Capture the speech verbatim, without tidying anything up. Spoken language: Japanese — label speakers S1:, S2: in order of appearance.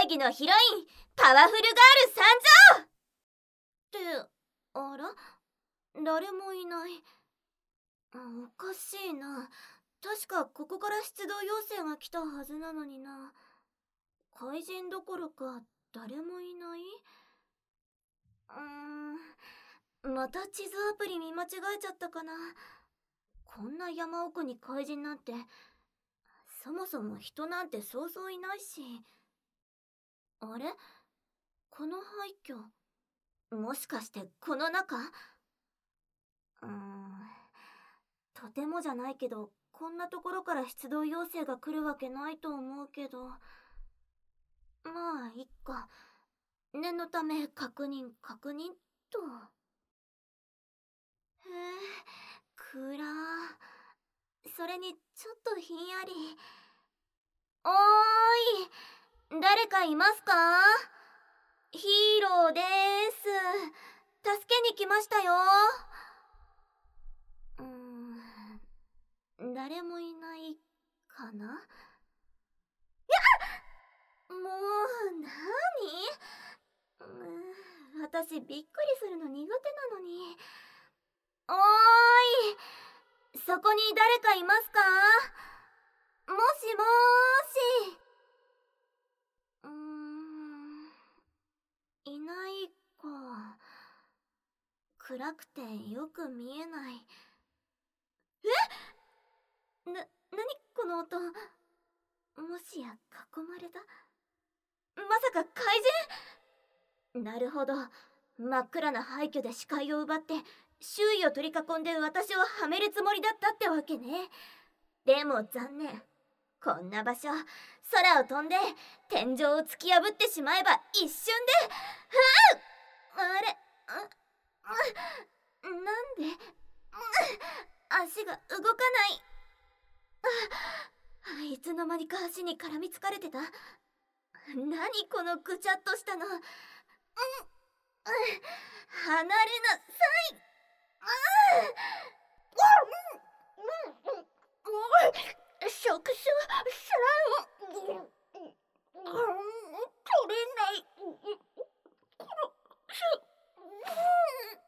S1: 会議のヒロインパワフルガール参上ってあら誰もいない。おかしいな。確かここから出動要請が来たはずなのにな。怪人どころか誰もいない。うーんまた地図アプリ見間違えちゃったかな。こんな山奥に怪人なんて、そもそも人なんてそうそういないし。あれこの廃墟、もしかしてこの中？うーんとてもじゃないけど、こんなところから出動要請が来るわけないと思うけど、まあいっか。念のため確認確認と。へえ暗。それにちょっとひんやり。おーい誰かいますか？ヒーローでーす。助けに来ましたよ。うーん誰もいないかな。もうなーに？うーん私びっくりするの苦手なのに。おーいそこに誰かいますか？もしもーし。うーんいないか。暗くてよく見えない。えな、なにこの音。もしや囲まれた？まさか怪人？なるほど。真っ暗な廃墟で視界を奪って周囲を取り囲んで私をはめるつもりだったってわけね。でも残念。こんな場所、空を飛んで天井を突き破ってしまえば一瞬で。ふうあれうなんで足が動かない。あいつの間にか足に絡みつかれてた。何このぐちゃっとしたの。うん離れなさい。触手すらも取れない。